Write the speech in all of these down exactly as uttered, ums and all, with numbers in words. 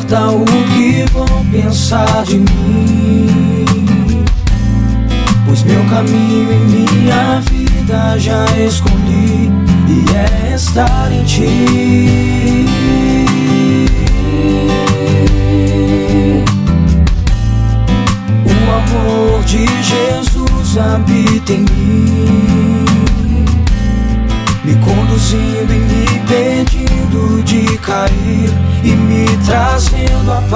importa o que vão pensar de mim, pois meu caminho e minha vida já escolhi, e é estar em ti. O amor de Jesus habita em mim, me conduzindo e me impedindo de cair, e me trazendo a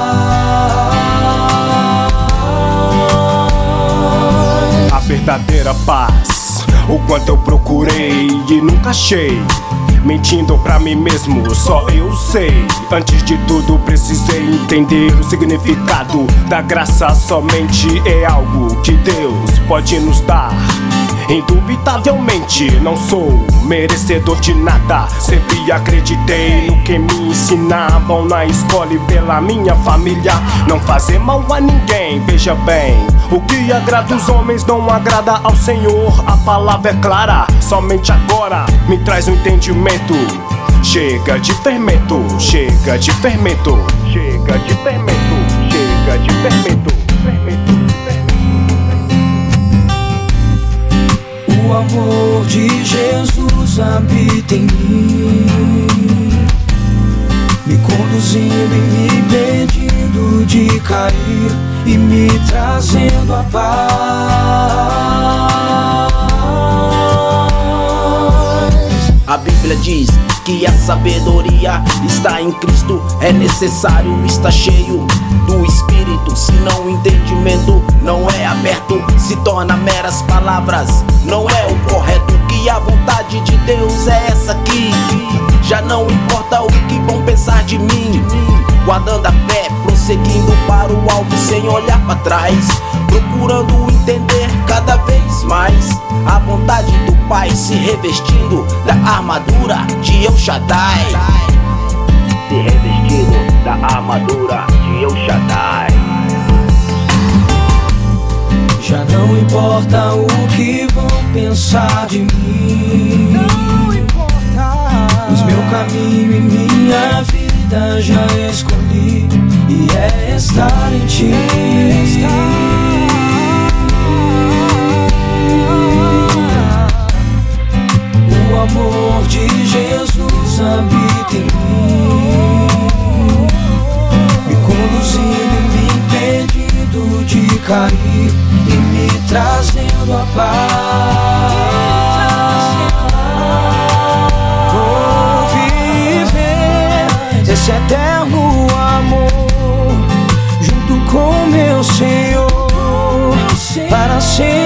paz. A verdadeira paz, o quanto eu procurei e nunca achei. Mentindo pra mim mesmo, só eu sei. Antes de tudo precisei entender o significado da graça. Somente é algo que Deus pode nos dar. Indubitavelmente não sou merecedor de nada. Sempre acreditei no que me ensinavam na escola e pela minha família. Não fazer mal a ninguém, veja bem. O que agrada os homens não agrada ao Senhor. A palavra é clara, somente agora me traz um entendimento. Chega de fermento, chega de fermento, chega de fermento, chega de fermento, fermento. O amor de Jesus habita em mim, me conduzindo e me impedindo de cair, e me trazendo a paz. A Bíblia diz que a sabedoria está em Cristo. É necessário estar cheio do Espírito, senão o entendimento não é aberto, se torna meras palavras, não é o correto. Que a vontade de Deus é essa aqui. Já não importa o que vão pensar de mim, guardando a fé, prosseguindo para o alvo sem olhar para trás, procurando entender cada vez mais a vontade do Pai, se revestindo da armadura de El Shaddai, se revestindo da armadura de El Shaddai. Já não importa o que vão pensar de mim, não importa, pois meu caminho e minha vida já escolhi, e é estar em ti. O amor de Jesus habita em mim, me conduzindo e me impedindo de cair, e me trazendo a paz. Vou viver esse eterno amor junto com meu Senhor para sempre.